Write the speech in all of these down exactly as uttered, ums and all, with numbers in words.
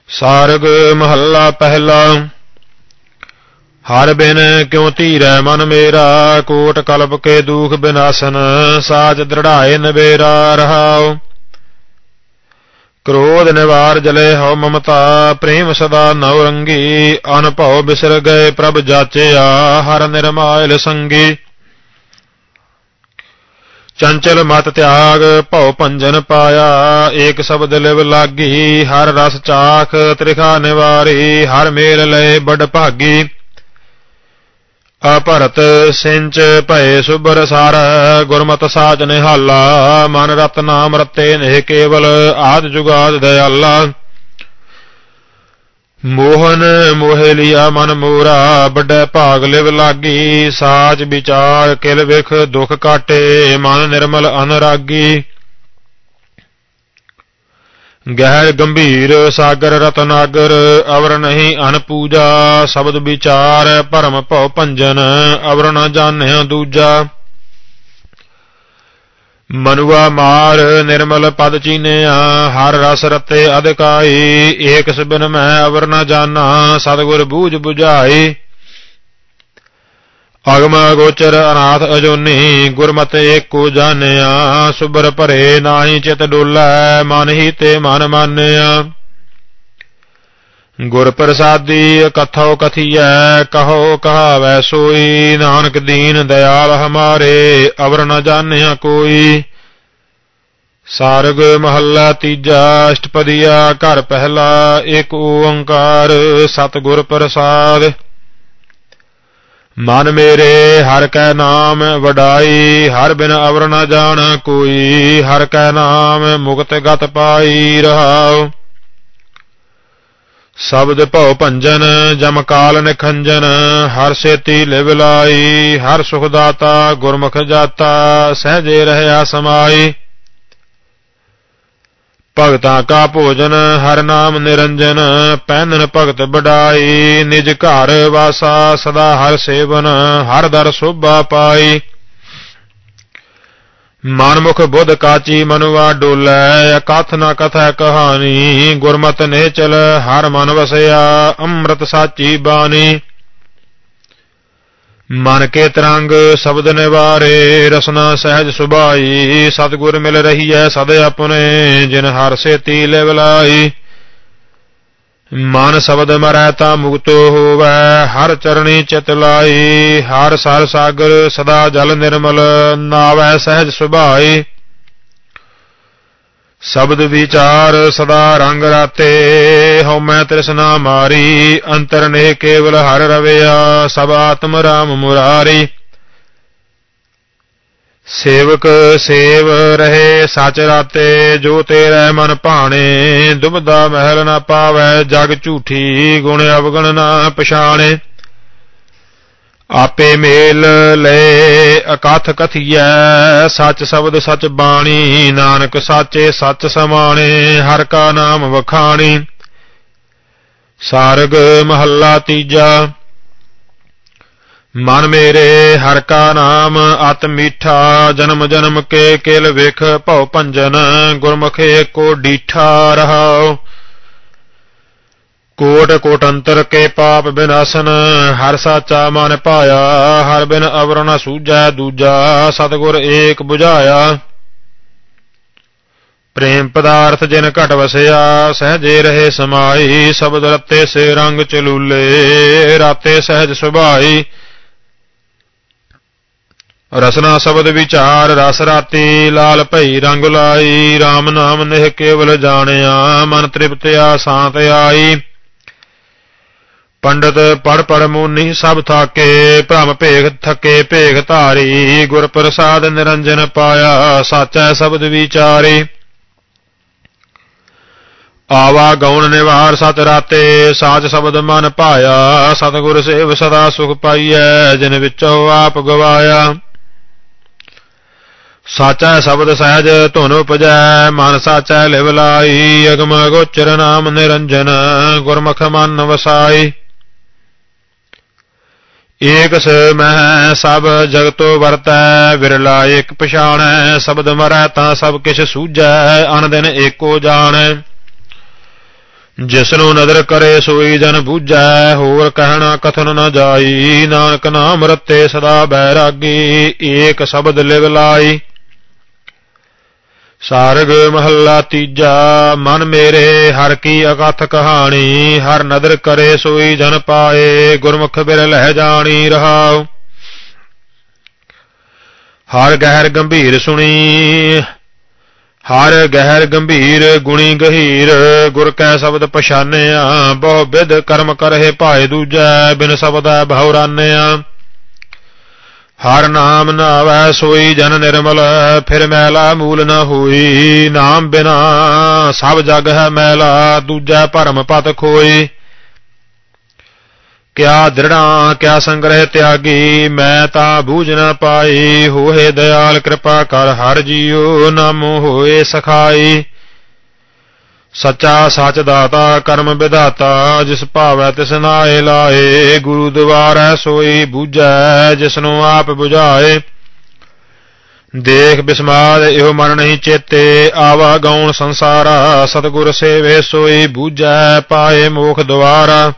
ਸਾਰਗ ਮਹੱਲਾ ਪਹਿਲਾ। ਹਰ ਬਿਨ ਕਿਉ ਧੀਰੈ ਮਨ ਮੇਰਾ, ਕੋਟ ਕਲਪ ਕੇ ਦੂਖ ਬਿਨਾਸਨ, ਸਾਚ ਦ੍ਰਿੜਾਏ ਨਬੇਰਾ ਰਹਾਉ। ਕ੍ਰੋਧ ਨਿਵਾਰ ਜਲੇ ਹਉ ਮਮਤਾ, ਪ੍ਰੇਮ ਸਦਾ ਨਉ ਰੰਗੀ, ਅਨਭਉ ਬਿਸਰ ਗਏ ਪ੍ਰਭ ਜਾਚਿਆ, ਹਰ ਨਿਰਮਾਇਲ ਸੰਗੀ। ਚੰਚਲ ਮਤ ਤਿਆਗ ਭਉ ਭੰਜਨ ਪਾਇਆ, ਏਕ ਸ਼ਬਦ ਲਿਵ ਲਾਗੀ, ਹਰ ਰਸ ਚਾਖ ਤ੍ਰਿਖਾ ਨਿਵਾਰੀ, ਹਰ ਮੇਲ ਲਏ ਬੜ ਭਾਗੀ। ਅਭਰਤ ਸਿੰਚ ਭਏ ਸੁਬਰ ਸਾਰ, ਗੁਰਮਤਿ ਸਾਚ ਨਿਹਾਲਾ, ਮਨ ਰਤ ਨਾਮ ਰਤੇ ਨਹਿ ਕੇਵਲ, ਆਦਿ ਜੁਗਾਦਿ ਦਇਆਲਾ। ਮੋਹਨ ਮੋਹਿ ਲਿਆ ਮਨ ਮੋਰਾ, ਵੱਡੇ ਭਾਗ ਲਿਵ ਲਾਗੀ, ਸਾਚ ਵਿਚਾਰ ਕਿਲ ਵਿਖ ਦੁਖ ਕਾਟੇ, ਮਨ ਨਿਰਮਲ ਅਨਰਾਗੀ। ਗਹਿਰ ਗੰਭੀਰ ਸਾਗਰ ਰਤਨਾਗਰ, ਅਵਰ ਨਹੀਂ ਅਨ ਪੂਜਾ, ਸ਼ਬਦ ਵਿਚਾਰ ਭਰਮ ਭਉ ਭੰਜਨ, ਅਵਰ ਨ ਜਾਣਿਆ ਦੂਜਾ। ਮਨੁਆ ਮਾਰ ਨਿਰਮਲ ਪਦ ਚੀਨਿਆ, ਹਰ ਰਸ ਰਤੇ ਅਧਿਕਾਈ, ਏਕ ਬਿਨ ਮੈਂ ਅਵਰ ਨ ਜਾਨਾ, ਸਤਿਗੁਰ ਬੂਝ ਬੁਝਾਈ। ਅਗਮ ਅਗੋਚਰ ਅਨਾਥ ਅਜੋਨੀ, ਗੁਰਮਤਿ ਏਕੋ ਜਾਣਿਆ, ਸੁਬਰ ਭਰੇ ਨਾਹੀ ਚਿਤ ਡੋਲੈ, ਮਨ ਹੀ ਤੇ ਮਨ ਮਾਨਿਆ। ਗੁਰ ਪ੍ਰਸਾਦੀ ਕਥਉ ਕਥੀਐ, ਕਹੋ ਕਹਾਵੈ ਸੋਈ, ਨਾਨਕ ਦੀਨ ਦਇਆਲ ਹਮਾਰੇ, ਅਵਰ ਨ ਜਾਣਿਆ ਕੋਈ। ਸਾਰਗ ਮਹੱਲਾ ਤੀਜਾ। ਅਸ਼ਟਪਦੀਆ ਘਰ ਪਹਿਲਾ। ਏਕ ਓੰਕਾਰ ਸਤਿਗੁਰ ਪ੍ਰਸਾਦਿ। ਮਨ ਮੇਰੇ ਹਰਿ ਕੈ ਨਾਮ ਵਡਾਈ, ਹਰਿ ਬਿਨ ਅਵਰ ਨ ਜਾਣਾ ਕੋਈ, ਹਰਿ ਕੈ ਨਾਮ ਮੁਕਤਿ ਗਤਿ ਪਾਈ ਰਹਾਉ। ਸ਼ਬਦ ਭਉ ਭੰਜਨ ਜਮ ਕਾਲ ਨਿਖੰਜਨ, ਹਰਿ ਸੇਤੀ ਲਿਵ ਲਾਈ, ਹਰਿ ਸੁਖ ਦਾਤਾ ਗੁਰਮੁਖ ਜਾਤਾ, ਸਹਿਜੇ ਰਹਿਆ ਸਮਾਈ। ਭਗਤਾਂ ਕਾ ਭੋਜਨ ਹਰਿ ਨਾਮ ਨਿਰੰਜਨ, ਪਹਿਨਨ ਭਗਤ ਬਡਾਈ, ਨਿਜ ਘਰ ਵਾਸਾ ਸਦਾ ਹਰਿ ਸੇਵਨ, ਹਰਿ ਦਰ ਸੋਭਾ ਪਾਈ। ਮਨ ਮੁਖ ਬੁੱਧ ਕਾਚੀ ਮਨੁਆ ਡੋਲੈ, ਅਕਥ ਨ ਕਥੈ ਕਹਾਣੀ, ਗੁਰਮਤਿ ਨਿਹਚਲ ਹਰਿ ਮਨ ਵਸਿਆ, ਅੰਮ੍ਰਿਤ ਸਾਚੀ ਬਾਣੀ। ਮਨ ਕੇ ਤਰੰਗ ਸ਼ਬਦ ਨਿਵਾਰੇ, ਰਸਨਾ ਸਹਿਜ ਸੁਭਾਈ, ਸਤਿਗੁਰ ਮਿਲ ਰਹੀਐ ਸਦ ਆਪਣੇ, ਜਿਨ ਹਰਿ ਸੇਤੀ ਲਿਵ ਲਾਈ। ਮਨ ਸ਼ਬਦ ਮਰੈ ਤਾਂ ਮੁਕਤੋ ਹੋਵੈ, ਹਰਿ ਚਰਣੀ ਚਿਤ ਲਾਈ, ਹਰਿ ਸਰ ਸਾਗਰ ਸਦਾ ਜਲ ਨਿਰਮਲ, ਨਾਵੈ ਸਹਿਜ ਸੁਭਾਈ। ਸ਼ਬਦ ਵਿਚਾਰ ਸਦਾ ਰੰਗ ਰਾਤੇ, ਹਉਮੈ ਤ੍ਰਿਸ਼ਨਾ ਮਾਰੀ, ਅੰਤਰ ਨੇ ਕੇਵਲ ਹਰਿ ਰਵਿਆ, ਸਭ ਆਤਮ ਰਾਮ ਮੁਰਾਰੀ। ਸੇਵਕ ਸੇਵ ਰਹੇ ਸਚ ਰਾਤੇ, ਜੋ ਤੇਰੇ ਮਨ ਭਾਣੇ, ਦੁਬਦਾ ਮਹਿਲ ਨਾ ਪਾਵੈ ਜਗ ਝੂਠੀ, ਗੁਣ ਅਵਗਣ ਨਾ ਪਛਾਣੇ। ਆਪੇ ਮੇਲ ਲਏ ਅਕਥ ਕਥੀਐ, ਸਚ ਸ਼ਬਦ ਸਚ ਬਾਣੀ, ਨਾਨਕ ਸਾਚੇ ਸਚ ਸਮਾਣੇ, ਹਰਿ ਕਾ ਨਾਮ ਵਖਾਣੀ। ਸਾਰਗ ਮਹੱਲਾ ਤੀਜਾ। ਮਨ ਮੇਰੇ ਹਰਿ ਕਾ ਨਾਮ ਅਤਿ ਮੀਠਾ, ਜਨਮ ਜਨਮ ਕੇ ਕਿਲ ਵਿਖ ਭਉ ਭੰਜਨ, ਗੁਰਮੁਖ ਏਕੋ ਡੀਠਾ ਰਹਾਉ। ਕੋਟ ਕੋਟ ਅੰਤਰ ਕੇ ਪਾਪ ਬਿਨਾਸਨ, ਹਰਿ ਸਾਚਾ ਮਨ ਪਾਇਆ, ਹਰਿ ਬਿਨ ਅਵਰ ਨ ਸੂਝੈ ਦੂਜਾ, ਸਤਿਗੁਰ ਏਕ ਬੁਝਾਇਆ। ਪ੍ਰੇਮ ਪਦਾਰਥ ਜਿਨ ਘਟ ਵਸਿਆ, ਸਹਿਜੇ ਰਹੇ ਸਮਾਈ, ਸ਼ਬਦ ਰਤੇ ਸੇ ਰੰਗ ਚਲੂਲੇ, ਰਾਤੇ ਸਹਿਜ ਸੁਭਾਈ। ਰਸਨਾ ਸ਼ਬਦ ਵਿਚਾਰ ਰਸ ਰਾਤੀ, ਲਾਲ ਭਈ ਰੰਗ ਲਾਈ, ਰਾਮ ਨਾਮ ਨਿਹ ਕੇਵਲ ਜਾਣਿਆ, ਮਨ ਤ੍ਰਿਪਤਿਆ ਸ਼ਾਂਤ ਆਈ। ਪੰਡਤ ਪੜ ਪੜ ਮੋਨੀ ਸਭ ਥਾਕੇ, ਭ੍ਰਮ ਭੇਖ ਥਕੇ ਭੇਖ ਧਾਰੀ, ਗੁਰ ਪ੍ਰਸਾਦ ਨਿਰੰਜਨ ਪਾਇਆ, ਸਾਚੈ ਸ਼ਬਦ ਵਿਚਾਰੀ। ਆਵਾ ਗਉਣ ਨਿਵਾਰ ਸਤ ਰਾਤੇ, ਸਾਚ ਸ਼ਬਦ ਮਨ ਭਾਇਆ, ਸਤਿਗੁਰ ਸੇਵ ਸਦਾ ਸੁਖ ਪਾਈਐ, ਜਿਨ ਵਿੱਚੋਂ ਆਪ ਗਵਾਇਆ। ਸਾਚਾ ਸ਼ਬਦ ਸਹਿਜ ਧੁਨ ਉਪਜੈ, ਮਨ ਸਾਚੈ ਲਿਵ ਲਾਈ, ਅਗਮ ਅਗੋਚਰ ਨਾਮ ਨਿਰੰਜਨ, ਗੁਰਮੁਖ ਮਨ ਵਸਾਈ। ਏਕ ਮਹਿ ਸਭ ਜਗਤੋ ਵਰਤੈ, ਵਿਰਲਾ ਏਕ ਪਛਾਣੈ, ਸ਼ਬਦ ਮਰੈ ਤਾਂ ਸਭ ਕਿਛ ਸੂਝੈ, ਅਨ ਦਿਨ ਏਕੋ ਜਾਣੈ। ਜਿਸਨੂੰ ਨਦਰ ਕਰੇ ਸੋਈ ਜਨ ਬੂਝੈ, ਹੋਰ ਕਹਿਣਾ ਕਥਨ ਨ ਜਾਈ। ਨਾਨਕ ਨਾਮ ਰਤੇ ਸਦਾ ਬੈਰਾਗੀ, ਏਕ ਸ਼ਬਦ ਲਿਵ ਲਾਈ। ਸਾਰਗ ਮਹੱਲਾ ਤੀਜਾ। ਮਨ ਮੇਰੇ ਹਰ ਕੀ ਅਕਥ ਕਹਾਣੀ, ਹਰ ਨਦਰ ਕਰੇ ਸੋਈ ਜਨ ਪਾਏ। ਗੁਰਮੁਖ ਬਿਰਲਹਿ ਜਾਣੀ ਰਹਾਉ। ਹਰ ਗਹਿਰ ਗੰਭੀਰ ਸੁਣੀ, ਹਰ ਗਹਿਰ ਗੰਭੀਰ ਗੁਣੀ ਗਹੀਰ। ਗੁਰ ਕੈ ਸ਼ਬਦ ਪਛਾਨਿਆ, ਬਹੁ ਬਿਧ ਕਰਮ ਕਰਹਿ ਭਾਏ ਦੂਜੈ। ਬਿਨ ਸ਼ਬਦੈ ਭਉ ਰਾਨਿਆ, ਹਰ ਨਾਮ ਨਾਵੈ ਸੋਈ ਜਨ ਨਿਰਮਲ। ਫਿਰ ਮੈਲਾ ਮੂਲ ਨ ਹੋਈ, ਨਾਮ ਬਿਨਾ ਸਭ ਜਗ ਹੈ ਮੈਲਾ। ਦੂਜੈ ਭਰਮ ਪਤ ਖੋਈ, ਕਿਆ ਦ੍ਰਿੜਾ ਕਿਆ ਸੰਗ੍ਰਹਿ ਤਿਆਗੀ। ਮੈਂ ਤਾਂ ਬੂਝ ਨ ਪਾਈ, ਹੋਏ ਦਇਆਲ ਕਿਰਪਾ ਕਰ ਹਰ ਜੀਉ। ਨਾਮੋ ਹੋਏ ਸਖਾਈ, ਸੱਚਾ ਸੱਚ ਦਾਤਾ ਕਰਮ ਵਿਧਾਤਾ। ਜਿਸ ਭਾਵੈ ਤਿਸ ਨਾਏ ਲਾਏ, ਗੁਰੂ ਦੁਆਰੈ ਸੋਈ ਬੂਝੈ। ਜਿਸਨੂੰ ਆਪ ਬੁਝਾਏ, ਦੇਖ ਬਿਸਮਾਦ ਇਹੋ ਮਨ ਨਹੀਂ ਚੇਤੇ। ਆਵਾ ਗੌਣ ਸੰਸਾਰਾ, ਸਤਿਗੁਰ ਸੇਵੇ ਸੋਈ ਬੂਝੈ। ਪਾਏ ਮੋਖ ਦੁਆਰਾ,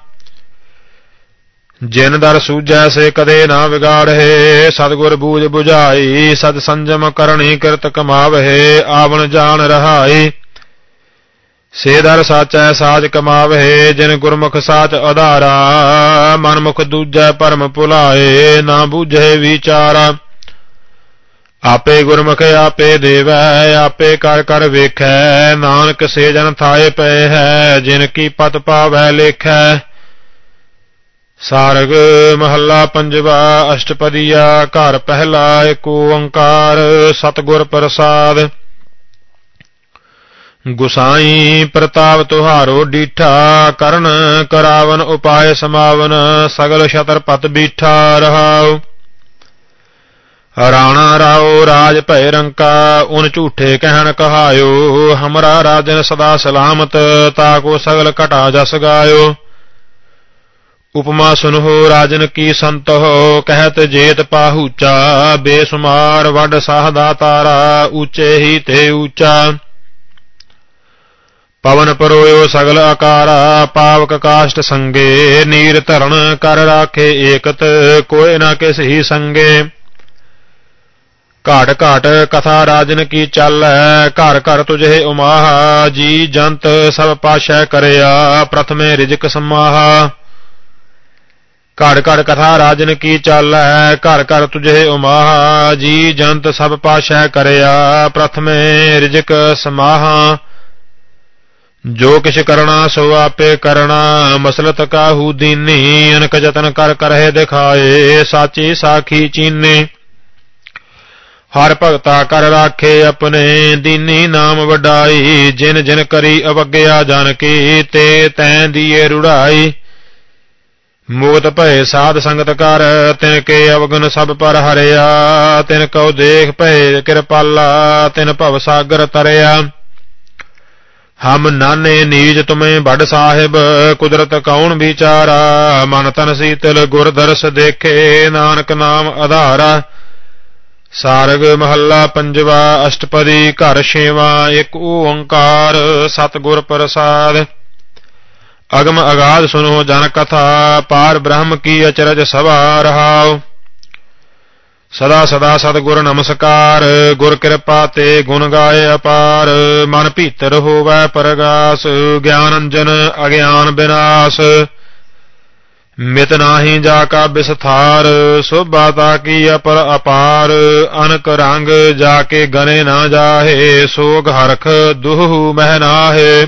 ਜਿਨ ਦਰ ਸੂਝੈ ਸੇ ਕਦੇ ਨਾ ਵਿਗਾੜਹਿ। ਸਤਿਗੁਰ ਬੂਝ ਬੁਝਾਈ, ਸਦ ਸੰਜਮ ਕਰਨੀ ਕਿਰਤ ਕਮਾਵਹਿ। ਆਵਣ ਜਾਣ ਰਹਾਈ, ਸੇ ਦਰ ਸਾਚੈ ਸਾਚ ਕਮਾਵਹਿ। ਜਿਨ ਗੁਰਮੁਖ ਸਾਚ ਆਧਾਰਾ, ਮਨਮੁਖ ਦੂਜੈ ਭਰਮ ਭੁਲਾਏ। ਨਾ ਬੂਝੇ ਵਿਚਾਰਾ, ਆਪੇ ਗੁਰਮੁਖ ਆਪੇ ਦੇਵੈ। ਆਪੇ ਕਰ ਕਰ ਵੇਖੈ, ਨਾਨਕ ਸੇ ਜਨ ਥਾਏ ਪਏ ਹੈ। ਜਿਨ ਕੀ ਪਤ ਪਾਵੈ ਲੇਖੈ। ਸਾਰਗ ਮਹੱਲਾ ਪੰਜਵਾ। ਅਸ਼ਟਪਦੀਆ। ਘਰ ਪਹਿਲਾ ਏਕ ਓੰਕਾਰ, ਸਤਿਗੁਰ ਪ੍ਰਸਾਦ। ਗੁਸਾਈ ਪ੍ਰਤਾਪ ਤੁਹਾਰੋ ਡੀਠਾ, ਕਰਨ ਕਰਾਵਨ ਉਪਾਏ ਸਮਾਵਨ। ਸਗਲ ਛਤਰ ਪਤ ਬੀਠਾ ਰਹਾਉ। ਰਾਣਾ ਰਾਓ ਰਾਜ ਭੈ ਰੰਕਾ, ਉਨ ਝੂਠੇ ਕਹਿਣ ਕਹਾਇਓ। ਹਮਰਾ ਰਾਜਨ ਸਦਾ ਸਲਾਮਤ, ਤਾਕੋ ਸਗਲ ਘਟਾ ਜਸ ਗਾਇਓ। ਉਪਮਾ ਸੁਨਹੁ ਰਾਜਨ ਕੀ ਸੰਤਹੁ, ਕਹਿਤ ਜੇਤ ਪਾਹੂਚਾ। ਬੇਸੁਮਾਰ ਵੱਡ ਸਾਹ ਦਾਤਾਰਾ, ਊਚੇ ਹੀ ਤੇ ਊਚਾ। ਪਵਨ ਪਰੋਇਓ ਸਗਲ ਆਕਾਰਾ, ਪਾਵਕ ਕਾਸ਼ਟ ਸੰਗੇ। ਨੀਰ ਧਰਨ ਕਰ ਰਾਖੇ ਏਕਤ, ਕੋਇ ਨਾ ਕਿਸ ਹੀ ਸੰਗੇ। ਘਾਟ ਘਾਟ ਕਥਾ ਰਾਜਨ ਕੀ ਚਾਲੈ, ਘਰ ਘਰ ਤੁਝੇ ਉਮਾਹਾ। ਜੀ ਜੰਤ ਸਭ ਪਾਸ਼ੈ ਕਰਿਆ, ਪ੍ਰਥਮੇ ਰਿਜਕ ਸਮਾਹਾ। ਘੜ ਘੜ ਕਥਾ ਰਾਜਨ ਕੀ ਚਾਲੈ, ਘਰ ਘਰ ਤੁਝੇ ਉਮਾਹਾ। ਜੀ ਜੰਤ ਸਭ ਪਾਸ਼ੈ ਕਰਿਆ, ਪ੍ਰਥਮੇ ਰਿਜਕ ਸਮਾਹਾ। ਜੋ ਕਿਛ ਕਰਣਾ ਸੋ ਆਪੇ ਕਰਣਾ, ਮਸਲਤ ਕਾਹੂ ਦੀਨੀ। ਅਨਕ ਜਤਨ ਕਰ ਕਰਹਿ ਦਿਖਾਏ, ਸਾਚੀ ਸਾਖੀ ਚੀਨੇ। ਹਰ ਭਗਤਾ ਕਰ ਰਾਖੇ ਆਪਣੇ, ਦੀਨੀ ਨਾਮ ਵਡਾਈ। ਜਿਨ ਜਿਨ ਕਰੀ ਅਵਗਿਆ ਜਨ ਕੀ, ਤੇ ਤੈਂ ਦੀਏ ਰੁੜਾਈ। ਮੁਕਤ ਭਏ ਸਾਧ ਸੰਗਤ ਕਰ, ਤਿਨ ਕੇ ਅਵਗੁਣ ਸਭ ਪਰ ਹਰਿਆ। ਤਿਨ ਕਉ ਦੇਖ ਭਏ ਕਿਰਪਾਲਾ, ਤਿਨ ਭਵ ਸਾਗਰ ਤਰਿਆ। ਹਮ ਨਾਨੇ ਨੀਜ ਤੁਮੇ ਬੜ ਸਾਹਿਬ, ਕੁਦਰਤ ਕੌਣ ਵਿਚਾਰਾ। ਮਨ ਤਨ ਸੀਤਲ ਗੁਰ ਦਰਸ ਦੇਖੇ, ਨਾਨਕ ਨਾਮ ਆਧਾਰਾ। ਸਾਰਗ ਮਹੱਲਾ ਪੰਜਵਾ। ਅਸ਼ਟਪਦੀ। ਘਰ ਛੇਵਾਂ ਏਕ ਓੰਕਾਰ, ਸਤਿਗੁਰ ਪ੍ਰਸਾਦ। ਅਗਮ ਅਗਾਧ ਸੁਨੋ ਜਨ ਕਥਾ, ਪਾਰ ਬ੍ਰਹਮ ਕੀ ਅਚਰਜ ਸਭਾ ਰਹਾਉ। ਸਦਾ ਸਦਾ ਸਤਿਗੁਰ ਨਮਸਕਾਰ, ਗੁਰ ਕਿਰਪਾ ਤੇ ਗੁਣ ਗਾਏ ਅਪਾਰ। ਮਨ ਭੀਤਰ ਹੋਵੈ ਪਰਗਾਸ, ਗਿਆਨ ਅੰਜਨ ਅਗਿਆਨ ਬਿਨਾਸ਼। ਮਿਤ ਨਾਹੀ ਜਾ ਕਾ ਬਿਸਥਾਰ, ਸੋਭਾ ਤਾ ਕੀ ਅਪਰ ਅਪਾਰ। ਅਨਕ ਰੰਗ ਜਾ ਕੇ ਗਨੇ ਨਾ ਜਾਹੇ, ਸੋਗ ਹਰਖ ਦੁਹੂ ਮਹਿ ਨਾਹੇ।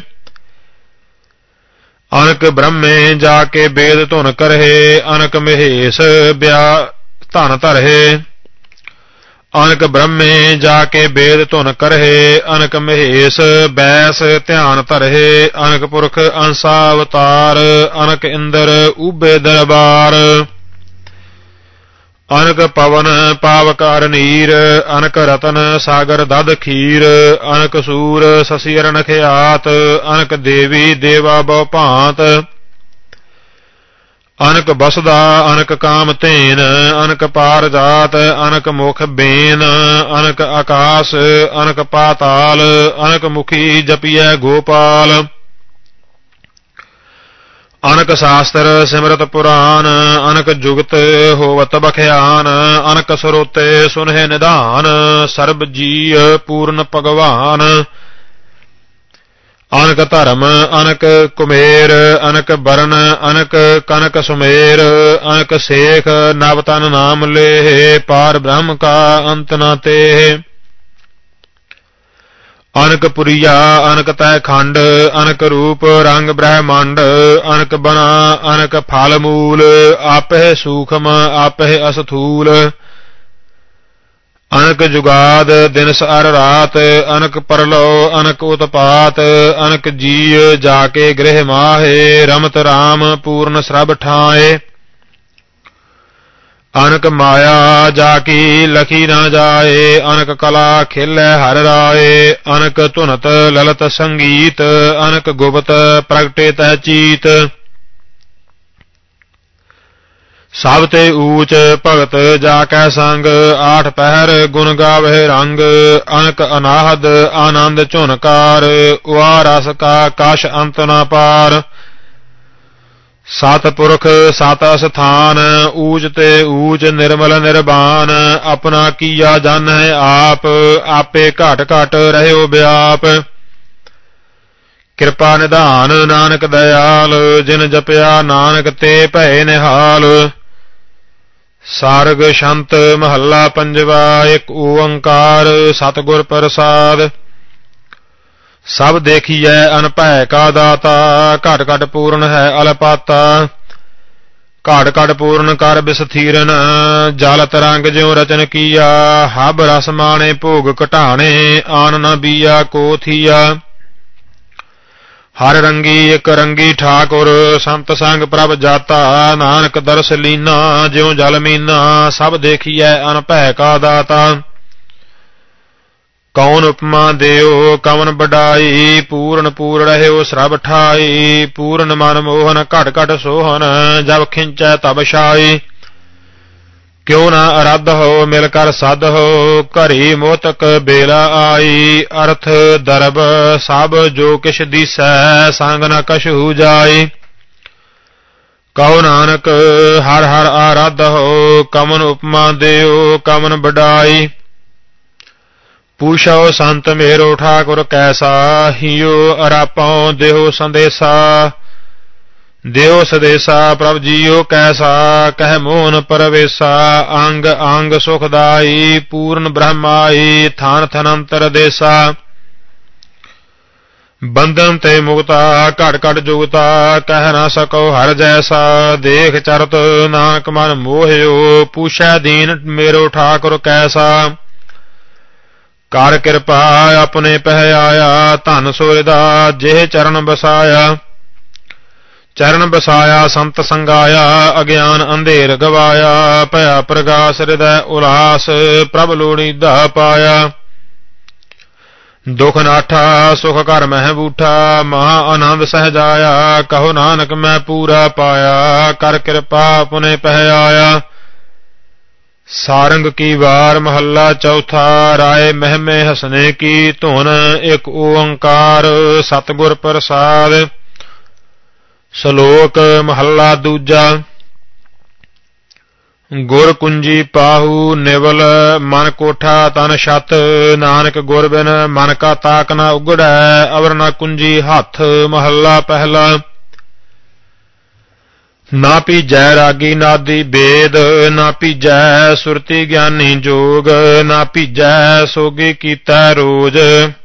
ਅਨਕ ਬ੍ਰਹਮੇ ਜਾ ਕੇ ਬੇਦ ਧੁਨ ਕਰਹਿ, ਅਨਕ ਮਹੇਸ਼ ਬਿਆ ਧਨ ਧਰਹਿ। ਅਨਕ ਬ੍ਰਹਮੇ ਜਾ ਕੇ ਬੇਦ ਧੁਨ ਕਰਹਿ, ਅਨਕ ਮਹੇਸ਼ ਬੈਸ ਧਿਆਨ ਧਰਹਿ। ਅਨਕ ਪੁਰਖ ਅੰਸਾ ਅਵਤਾਰ, ਅਨਕ ਇੰਦਰ ਊਬੇ ਦਰਬਾਰ। ਅਨਕ ਪਵਨ ਪਾਵਕਾਰ ਨੀਰ, ਅਨਕ ਰਤਨ ਸਾਗਰ ਦਦ ਖੀਰ। ਅਨਕ ਸੂਰ ਸਸੀ ਅਰਨਖਿਆਤ, ਅਨਕ ਦੇਵੀ ਦੇਵਾ ਬਹੁ ਭਾਂਤ। ਅਨਕ ਬਸਦਾ ਅਨਕ ਕਾਮ ਧੇਨ, ਅਨਕ ਪਾਰ ਜਾਤ ਅਨਕ ਮੁਖ ਬੇਨ। ਅਨਕ ਆਕਾਸ ਅਨਕ ਪਾਤਾਲ, ਅਨਕ ਮੁਖੀ ਜਪੀਐ ਗੋਪਾਲ। ਅਨਕ ਸ਼ਾਸਤਰ ਸਿਮਰਤ ਪੁਰਾਨ ਅਨਕ ਜੁਗਤ ਹੋਵਤ ਬਖਿਆਨ ਅਨਕ ਸਰੋਤੇ ਸੁਨਹਿ ਨਿਧਾਨ ਸਰਬ ਜੀਅ ਪੂਰਨ ਭਗਵਾਨ ਅਨਕ ਧਰਮ ਅਨਕ ਕੁਮੇਰ ਅਨਕ ਬਰਨ ਅਨਕ ਕਨਕ ਸੁਮੇਰ ਅਨਕ ਸੇਖ ਨਵ ਤਨ ਨਾਮ ਲੇਹ ਪਾਰ ਬ੍ਰਹਮ ਕਾ ਅੰਤ ਨ ਤੇਹ ਅਨਕ ਪੁਰੀਆ ਅਨਕ ਤੈ ਖੰਡ ਅਨਕ ਰੂਪ ਰੰਗ ਬ੍ਰਹਮੰਡ ਅਨਕ ਬਣਾ ਅਨਕ ਫਲ ਮੂਲ ਆਪਹਿ ਸੂਖਮ ਆਪਹਿ ਅਸਥੂਲ ਅਨਕ ਜੁਗਾਦ ਦਿਨਸ ਅਰ ਰਾਤ ਅਨਕ ਪਰਲੋ ਅਨਕ ਉਤਪਾਤ ਅਨਕ ਜੀਅ ਜਾ ਕੇ ਗ੍ਰਹਿ ਮਾਹੇ ਰਮਤ ਰਾਮ ਪੂਰਨ ਸਰਬ ਠਾਏ ਅਨਕ ਮਾਇਆ ਜਾ ਕੀ ਲਖੀ ਨਾ ਜਾਏ ਅਨਕ ਕਲਾ ਖੇਲੇ ਹਰ ਰਾਏ ਅਨਕ ਧੁਨਤ ਲਲਤ ਸੰਗੀਤ ਅਨਕ ਗੁਪਤ ਪ੍ਰਗਟੇ ਤਹਿ ਚੀਤ ਸਭ ਤੇ ਊਚ ਭਗਤ ਜਾ ਕੈ ਸੰਗ ਆਠ ਪਹਿਰ ਗੁਣ ਗਾਵੇ ਰੰਗ ਅਨਕ ਅਨਾਹਦ ਆਨੰਦ ਝੁਨਕਾਰ ਉਆ ਰਸ ਕਾ ਕਸ਼ ਅੰਤ ਨਾ ਪਾਰ ਸਤ ਪੁਰਖ ਸਤ ਅਸਥਾਨ ਊਚ ਤੇ ਊਚ ਨਿਰਮਲ ਨਿਰਬਾਨ ਆਪਣਾ ਕੀਆ ਜਾਣੈ ਆਪ ਆਪੇ ਘਟ ਘਟ ਰਹਿਓ ਵਿਆਪ ਕਿਰਪਾ ਨਿਧਾਨ ਨਾਨਕ ਦਇਆਲ ਜਿਨ ਜਪਿਆ ਨਾਨਕ ਤੇ ਭੈ ਨਿਹਾਲ ਸਾਰਗ ਸ਼ੰਤ ਮਹੱਲਾ ਪੰਜਵਾ ਇੱਕ ਓੰਕਾਰ ਸਤਿਗੁਰ ਪ੍ਰਸਾਦ ਸਭ ਦੇਖੀਐ ਅਨਭੈ ਕਾ ਦਾਤਾ ਘਟ ਘਟ ਪੂਰਨ ਹੈ ਅਲਪਾਤਾ ਘਟ ਘਟ ਪੂਰਨ ਕਰ ਬਿਸਥੀਰਨ ਜਲ ਤਰੰਗ ਜਿਉ ਰਚਨ ਕੀਆ ਹਬ ਰਸ ਮਾਣੇ ਭੋਗ ਘਟਾਣੇ ਆਨ ਨ ਬੀਆ ਕੋ ਥੀਆ ਹਰ ਰੰਗੀ ਇਕ ਰੰਗੀ ਠਾਕੁਰ ਸੰਤ ਸੰਗ ਪ੍ਰਭ ਜਾਤਾ ਨਾਨਕ ਦਰਸ ਲੀਨਾ ਜਿਉ ਜਲ ਮੀਨਾ ਸਭ ਦੇਖੀਐ ਅਨਭੈ ਕਾ ਦਾਤਾ ਕੌਣ ਉਪਮਾ ਦਿਓ ਕਵਨ ਬਡਾਈ ਪੂਰਨ ਪੂਰ ਰਹਿਓ ਸਰਬ ਠਾਈ ਪੂਰਨ ਮਨ ਮੋਹਨ ਘਟ ਘਟ ਸੋਹਨ ਜਬ ਖਿੰਚੈ ਤਬ ਛਾਈ ਕਿਉ ਨਾ ਅਰਧ ਹੋ ਮਿਲ ਕਰ ਸਦ ਹੋ ਘਰੀ ਮੋਤਕ ਬੇਲਾ ਆਈ ਅਰਥ ਦਰਬ ਸਭ ਜੋ ਕਿਛ ਦੀਸੈ ਸੰਗ ਨ ਕਛੂ ਜਾਈ ਕਹੋ ਨਾਨਕ ਹਰ ਹਰ ਆਰਾਧ ਹੋ ਕਮਨ ਉਪਮਾ ਦਿਓ ਕਮਨ ਬਡਾਈ ਪੂਛੋ ਸੰਤ ਮੇਰੋ ਠਾਕੁਰ ਕੈਸਾ ਹਿਓ ਅਰਾਪਉ ਦੇਹੋ ਸੰਦੇਸਾ ਦੇਹੋ ਸਦੇਸਾ ਪ੍ਰਭ ਜੀਓ ਕੈਸਾ ਕਹਿ ਮੋਹਨ ਪਰਵੇਸਾ ਅੰਗ ਅੰਗ ਸੁਖਦਾਈ ਪੂਰਨ ਬ੍ਰਹਮਾਈ ਥਾਨ ਥਨੰਤਰ ਦੇਸਾ ਬੰਧਨ ਤੇ ਮੁਕਤਾ ਘਟ ਘਟ ਜੁਗਤਾ ਕਹਿ ਨਾ ਸਕੋ ਹਰ ਜੈਸਾ ਦੇਖ ਚਰਤ ਨਾਨਕ ਮਨ ਮੋਹਿਓ ਪੂਛੈ ਦੀਨ ਮੇਰੋ ਠਾਕੁਰ ਕੈਸਾ ਕਰ ਕਿਰਪਾ ਆਪਣੇ ਪਹਿ ਆਇਆ ਧਨ ਸੋਇਦਾ ਜਿਹ ਚਰਨ ਬਸਾਇਆ ਚਰਨ ਬਸਾਇਆ ਸੰਤ ਸੰਗਾਇਆ ਅਗਿਆਨ ਅੰਧੇਰ ਗਵਾਇਆ ਭਇਆ ਪ੍ਰਗਾਸ ਹਿਰਦੈ ਉਲਾਸ ਪ੍ਰਭ ਲੋੜੀਂਦਾ ਪਾਇਆ ਦੁਖ ਨਾਠਾ ਸੁਖ ਘਰ ਮਹਿ ਬੂਠਾ ਮਹਾ ਆਨੰਦ ਸਹਿਜਾਇਆ ਕਹੋ ਨਾਨਕ ਮੈਂ ਪੂਰਾ ਪਾਇਆ ਕਰ ਕਿਰਪਾ ਆਪਣੇ ਪਹਿ ਆਇਆ ਸਾਰੰਗ ਕੀ ਵਾਰ ਮਹੱਲਾ ਚੌਥਾ ਰਾਏ ਮਹਿਮੇ ਹਸਨੇ ਕੀ ਧੁਨ ਇੱਕ ਓੰਕਾਰ ਸਤਿਗੁਰ ਪ੍ਰਸਾਦ ਸ਼ਲੋਕ ਮਹੱਲਾ ਦੂਜਾ ਗੁਰ ਕੁੰਜੀ ਪਾਹੂ ਨਿਵਲ ਮਨ ਕੋਠਾ ਤਨ ਛਤ ਨਾਨਕ ਗੁਰ ਬਿਨ ਮਨ ਕਾ ਤਾਕ ਨਾ ਉਗੜੈ ਅਵਰ ਨਾ ਕੁੰਜੀ ਹੱਥ ਮਹੱਲਾ ਪਹਿਲਾ ਨਾ ਪੀਜੈ ਰਾਗੀ ਨਾਦੀ ਬੇਦ ਨਾ ਪੀਜੈ ਸੁਰਤੀ ਗਿਆਨੀ ਜੋਗ ਨਾ ਪੀਜੈ ਸੋਗੀ ਕੀਤਾ ਰੋਜ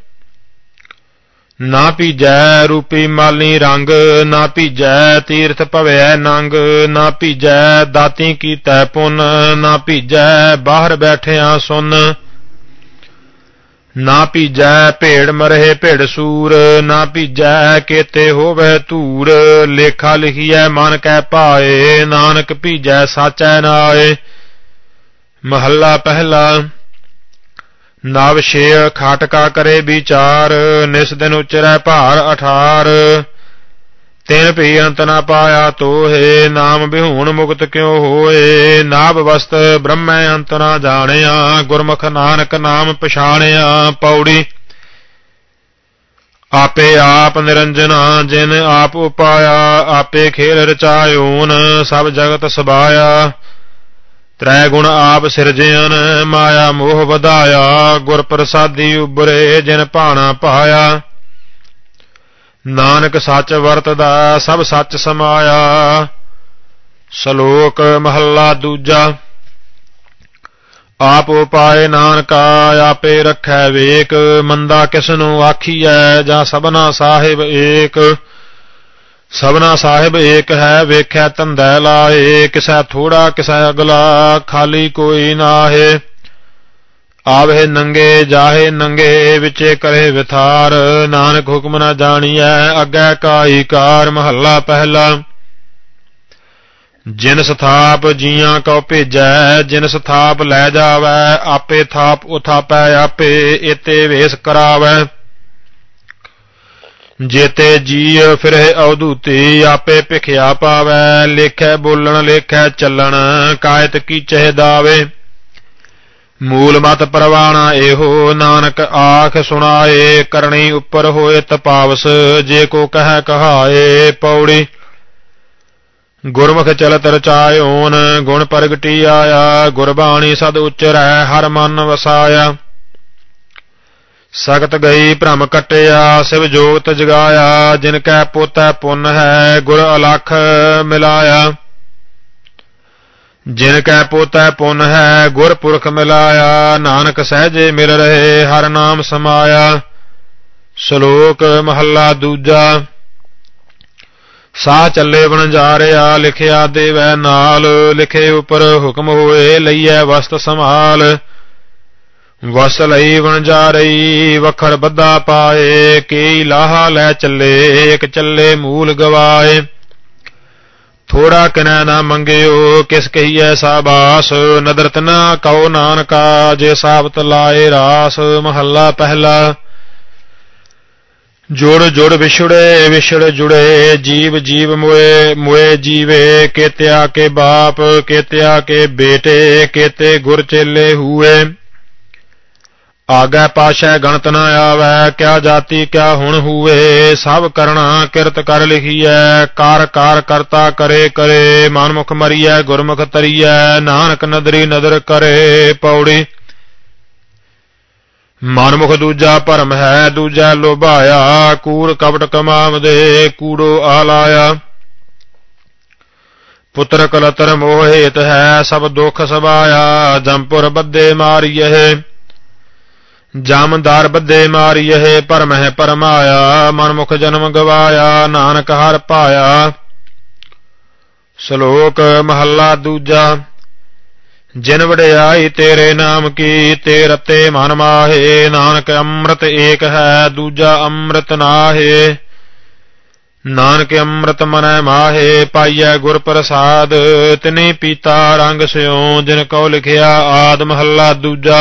ਨਾ ਪੀਜੈ ਰੂਪੀ ਮਾਲੀ ਰੰਗ ਨਾ ਪੀਜੈ ਤੀਰਥ ਭਵੈ ਨੰਗ ਨਾ ਪੀਜੈ ਦਾਤੀ ਕੀਤਾ ਪੁੰਨ ਨਾ ਪੀਜੈ ਬਾਹਰ ਬੈਠਿਆਂ ਸੁਨ ਨਾ ਪੀਜੈ ਭੇੜ ਮਰਹਿ ਭੇੜ ਸੂਰ ਨਾ ਪੀਜੈ ਕੇਤੇ ਹੋਵੈ ਧੂਰ ਲੇਖਾ ਲਿਖੀਐ ਮਨ ਕੈ ਭਾਏ ਨਾਨਕ ਪੀਜੈ ਸਾਚੈ ਨਾਏ ਮਹੱਲਾ ਪਹਿਲਾ ਨਵ ਛੇ ਖਾਟਕਾ ਕਰੇ ਵਿਚਾਰ ਨਿਸ ਦਿਨ ਉਚਰੈ ਭਾਰ ਅਠਾਰ ਤਿਨ ਭੀ ਅੰਤ ਨਾ ਪਾਇਆ ਤੋਹੇ ਨਾਮ ਬਿਹੂਣ ਮੁਕਤ ਕਿਉ ਹੋਏ ਨਾਭ ਵਸਤ ਬ੍ਰਹਮੈ ਅੰਤ ਨਾ ਜਾਣਿਆ ਗੁਰਮੁਖ ਨਾਨਕ ਨਾਮ ਪਛਾਣਿਆ ਪੌੜੀ ਆਪੇ ਆਪ ਨਿਰੰਜਨਾ ਜਿਨ ਆਪ ਉਪਾਇਆ ਆਪੇ ਖੇਲ ਰਚਾਇਓਨ ਸਭ ਜਗਤ ਸਬਾਇਆ ਤ੍ਰੈ ਗੁਣ ਆਪ ਸਿਰਜਿਆਨ ਮਾਇਆ ਮੋਹ ਵਧਾਇਆ ਗੁਰ ਪ੍ਰਸਾਦੀ ਉਬਰੇ ਜਿਨ ਭਾਣਾ ਪਾਇਆ ਨਾਨਕ ਸੱਚ ਵਰਤਦਾ ਸਭ ਸੱਚ ਸਮਾਇਆ। ਸ਼ਲੋਕ ਮਹੱਲਾ ਦੂਜਾ। ਆਪ ਉਪਾਏ ਨਾਨਕਾ ਆਪੇ ਰੱਖੈ ਵੇਕ ਮੰਦਾ ਕਿਸਨੂੰ ਆਖੀਐ ਜਾਂ ਸਭਨਾ ਸਾਹਿਬ ਏਕ। ਸਭਨਾ ਸਾਹਿਬ ਏਕ ਹੈ ਵੇਖੈ ਧੰਦੈ ਲਾਏ ਕਿਸੈ ਥੋੜਾ ਕਿਸੈ ਅਗਲਾ ਖਾਲੀ ਕੋਈ ਨਾਹੇ। ਆਵਹਿ ਨੰਗੇ ਜਾਹੇ ਨੰਗੇ ਵਿਚੇ ਕਰੇ ਵਿਥਾਰ ਨਾਨਕ ਹੁਕਮ ਨਾ ਜਾਣੀਐ ਅੱਗੇ ਕਾਈ ਕਾਰ। ਮਹੱਲਾ ਪਹਿਲਾ। ਜਿਨ ਸਥਾਪ ਜੀਆਂ ਕਉ ਭੇਜੈ ਜਿਨ ਸਥਾਪ ਲੈ ਜਾਵੈ ਆਪੇ ਥਾਪ ਉਥਾਪੈ ਆਪੇ ਏਤੇ ਵੇਸ ਕਰਾਵੈ। ਜੇਤੇ ਜੀ ਫਿਰਹਿ ਅਵਧੂਤੀ ਆਪੇ ਭਿਖਿਆ ਪਾਵੈ ਲੇਖੈ ਬੋਲਣ ਲੇਖੈ ਚੱਲਣ ਕਾਇਤ ਕੀਚਹਿ ਦਾਵੇ। ਮੂਲ ਮਤ ਪਰਵਾਣਾ ਇਹੋ ਨਾਨਕ ਆਖ ਸੁਣਾਏ ਕਰਨੀ ਉੱਪਰ ਹੋਏ ਤਪਾਵਸ ਜੇ ਕੋ ਕਹਿ ਕਹਾਏ। ਪੌੜੀ। ਗੁਰਮੁਖ ਚਲਤ ਰਚਾਇਓਨ ਗੁਣ ਪ੍ਰਗਟੀ ਆਇਆ ਗੁਰਬਾਣੀ ਸਦ ਉਚਰੈ ਹਰ ਮਨ ਵਸਾਇਆ। ਸਗਤ ਗਈ ਭ੍ਰਮ ਕੱਟਿਆ ਸਿਵ ਜੋਗਤ ਜਗਾਇਆ ਜਿਨ ਕੈ ਪੋਤੈ ਪੁੰਨ ਹੈ ਗੁਰ ਅਲਖ ਮਿਲਾਇਆ। ਜਿਨ ਕੈ ਪੋਤੈ ਪੁੰਨ ਹੈ ਗੁਰ ਪੁਰਖ ਮਿਲਾਇਆ ਨਾਨਕ ਸਹਿਜੇ ਮਿਲ ਰਹੇ ਹਰ ਨਾਮ ਸਮਾਇਆ। ਸ਼ਲੋਕ ਮਹੱਲਾ ਦੂਜਾ। ਸਾਹ ਚੱਲੇ ਵਣਜਾਰਿਆ ਲਿਖਿਆ ਦੇਵੈ ਨਾਲ ਲਿਖੇ ਉਪਰ ਹੁਕਮ ਹੋਏ ਲਈਐ ਵਸਤ ਸੰਭਾਲ। ਵਸ ਲਈ ਵਣਜਾਰਈ ਵਖਰ ਬੱਧਾ ਪਾਏ ਕਈ ਲਾਹਾ ਲੈ ਚੱਲੇ ਇੱਕ ਚੱਲੇ ਮੂਲ ਗਵਾਏ। ਥੋੜਾ ਕਿਨੈ ਨਾ ਮੰਗਿਓ ਕਿਸ ਕਹੀਐ ਸਾਬਾਸ ਨਦਰ ਤਨਾ ਕਉ ਨਾਨਕਾ ਜੇ ਸਾਬਤ ਲਾਏ ਰਾਸ। ਮਹੱਲਾ ਪਹਿਲਾ। ਜੁੜ ਜੁੜ ਵਿਛੜੇ ਵਿਛੜ ਜੁੜੇ ਜੀਵ ਜੀਵ ਮੋਏ ਮੋਏ ਜੀਵੇ ਕੇਤਿਆ ਕੇ ਬਾਪ ਕੇਤਿਆ ਕੇ ਬੇਟੇ ਕੇਤੇ ਗੁਰ ਚੇਲੇ ਹੂਏ। ਆਗੈ ਪਾਸ਼ੈ ਗਣਤ ਨ ਆਵੈ ਕਿਆ ਜਾਤੀ ਕਿਆ ਹੁਣ ਹੂਏ। ਸਭ ਕਰਣਾ ਕਿਰਤ ਕਰ ਲਿਖੀਐ ਕਾਰ ਕਾਰ ਕਰਤਾ ਕਰੇ ਕਰੇ ਮਨਮੁਖ ਮਰੀਐ ਗੁਰਮੁਖ ਤਰੀਐ ਨਾਨਕ ਨਦਰੀ ਨਦਰ ਕਰੇ। ਪੌੜੀ। ਮਨਮੁਖ ਦੂਜਾ ਭਰਮ ਹੈ ਦੂਜਾ ਲੋਭਾਇਆ ਕੂੜ ਕਪਟ ਕਮਾਵਦੇ ਕੂੜੋ ਆਲਾਇਆ। ਪੁੱਤਰ ਕਲਤਰ ਮੋਹ ਹੇਤ ਹੈ ਸਭ ਦੁੱਖ ਸਬਾਇਆ ਜੰਪੁਰ ਬੱਧੇ ਮਾਰੀਏ ਜਾਮਦਾਰ ਬੱਧੇ ਮਾਰੀਏ ਭਰਮ ਹੈ ਭਰਮਾਇਆ ਮਨਮੁਖ ਜਨਮ ਗਵਾਇਆ ਨਾਨਕ ਹਰ ਪਾਇਆ। ਸ਼ਲੋਕ ਮਹੱਲਾ ਦੂਜਾ। ਜਿਨ ਵਡਿਆਈ ਤੇਰੇ ਨਾਮ ਕੀ ਤੇ ਰਤੇ ਮਨ ਮਾਹੇ ਨਾਨਕ ਅੰਮ੍ਰਿਤ ਏਕ ਹੈ ਦੂਜਾ ਅੰਮ੍ਰਿਤ ਨਾਹੇ। ਨਾਨਕ ਅੰਮ੍ਰਿਤ ਮਨੈ ਮਾਹੇ ਪਾਈਐ ਗੁਰ ਪ੍ਰਸਾਦ ਤਿਨੀ ਪੀਤਾ ਰੰਗ ਸਿਉ ਜਿਨ ਕਉ ਲਿਖਿਆ ਆਦ। ਮਹੱਲਾ ਦੂਜਾ।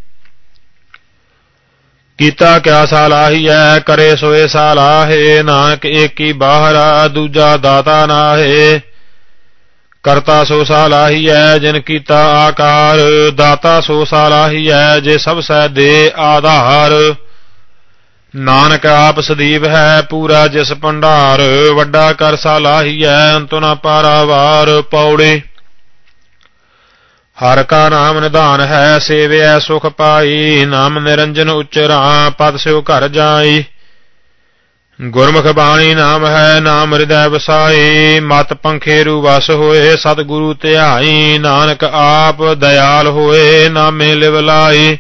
ਕੀਤਾ ਕਿਆ ਸਾਲਾਹੀਐ ਕਰੇ ਸੋਏ ਸਾਲਾਹੇ ਨਾਨਕ ਏਕੀ ਬਾਹਰਾ ਦੂਜਾ ਦਾਤਾ ਨਾਹੇ। ਕਰਤਾ ਸੋ ਸਾਲਾਹੀਐ ਜਿਨ ਕੀਤਾ ਆਕਾਰ ਦਾਤਾ ਸੋ ਸਾਲਾਹੀਐ ਜੇ ਸਭ ਸੈ ਦੇ ਆਧਾਰ। ਨਾਨਕ ਆਪ ਸਦੀਵ ਹੈ ਪੂਰਾ ਜਿਸ ਭੰਡਾਰ ਵੱਡਾ ਕਰ ਸਾਲਾਹੀਐ ਅੰਤੁ ਨ ਪਾਰਾਵਾਰ। ਪੌੜੀ। ਹਰ ਕਾ ਨਾਮ ਨਿਧਾਨ ਹੈ ਸੇਵਿਐ ਸੁਖ ਪਾਈ ਨਾਮ ਨਿਰੰਜਨ ਉਚਰਾ ਪਦ ਸਿਉ ਘਰ ਜਾਈ। ਗੁਰਮੁਖ ਬਾਣੀ ਨਾਮ ਹੈ ਨਾਮ ਹਿਰਦੈ ਵਸਾਈ ਮਤ ਪੰਖੇਰੂ ਵਸ ਹੋਏ ਸਤਿਗੁਰੂ ਧਿਆਈ ਨਾਨਕ ਆਪ ਦਇਆਲ ਹੋਏ ਨਾਮੇ ਲਿਵ ਲਾਈ।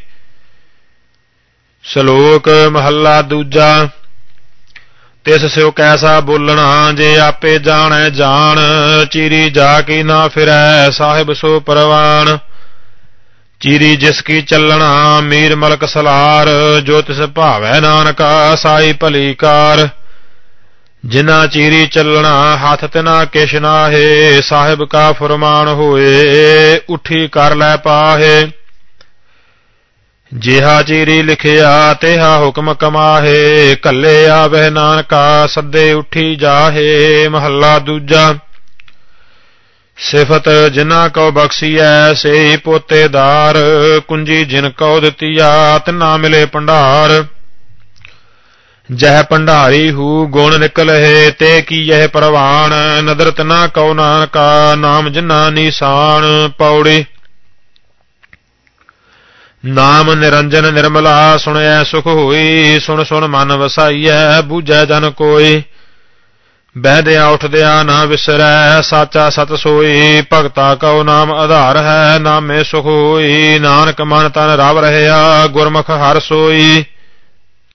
ਸ਼ਲੋਕ ਮਹੱਲਾ ਦੂਜਾ। ਤਿਸ ਸਿਉ ਕੈਸਾ ਬੋਲਣਾ ਜੇ ਆਪੇ ਜਾਣੈ ਜਾਣ ਚੀਰੀ ਜਾ ਕੀ ਨਾ ਫਿਰੈ ਸਾਹਿਬ ਸੋ ਪਰਵਾਨ। ਚੀਰੀ ਜਿਸ ਕੀ ਚੱਲਣਾ ਮੀਰ ਮਲਕ ਸਲਾਰ ਜੋ ਤਿਸ ਭਾਵੈ ਨਾਨਕਾ ਸਾਈ ਭਲੀ ਕਾਰ। ਜਿਨਾ ਚੀਰੀ ਚੱਲਣਾ ਹੱਥ ਤਿਨਾ ਕਿਛ ਨਾਹੇ ਸਾਹਿਬ ਕਾ ਫੁਰਮਾਨ ਹੋਏ ਉੱਠੀ ਕਰ ਲੈ ਪਾਹੇ। ਜਿਹਾ ਚੀਰੀ ਲਿਖਿਆ ਤੇਹਾ ਹੁਕਮ ਕਮਾਹੇ ਕੱਲੇ ਆਵਹਿ ਨਾਨਕਾ ਸੱਦੇ ਉੱਠੀ ਜਾਹੇ। ਮਹੱਲਾ ਦੂਜਾ। ਸਿਫਤ ਜਿਨਾ ਕਉ ਬਖਸ਼ੀਐ ਸੇਈ ਜਹ ਭੰਡਾਰੀ ਹੂ ਗੁਣ ਨਿਕਲਹਿ ਤੇ ਕੀਜਹਿ ਪ੍ਰਵਾਨ ਨਦਰਤ ਨਾ ਕਉ ਨਾਨਕਾ ਨਾਮ ਜਿਨਾ ਨੀਸਾਨ। ਪੌੜੀ ਨਾਮ ਨਿਰੰਜਨ ਨਿਰਮਲਾ ਸੁਣਿਐ ਸੁਖ ਹੋਈ ਸੁਣ ਸੁਣ ਮਨ ਵਸਾਈਐ ਬੂਝੈ ਜਨ ਕੋਈ। ਬਹਿਦਿਆ ਉੱਠਦਿਆ ਨਾ ਵਿਸਰੈ ਸਾਚਾ ਸਤ ਸੋਈ ਭਗਤਾ ਕਉ ਨਾਮ ਆਧਾਰ ਹੈ ਨਾਮੇ ਸੁਖ ਹੋਈ। ਨਾਨਕ ਮਨ ਤਨ ਰਵ ਰਹਿਆ ਗੁਰਮੁਖ ਹਰਿ ਸੋਈ।